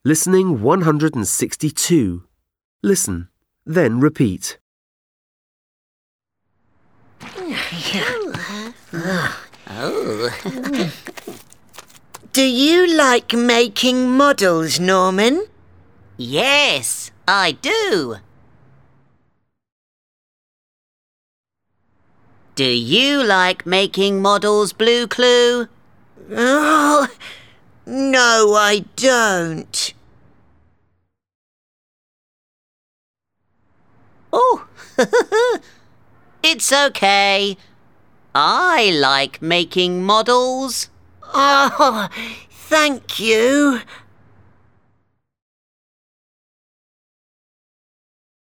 Listening 162. Listen, then repeat. Do you like making models, Norman? Yes, I do. Do you like making models, Blue Clue? Oh, no, I don't. Oh, it's okay. I like making models. Oh, thank you.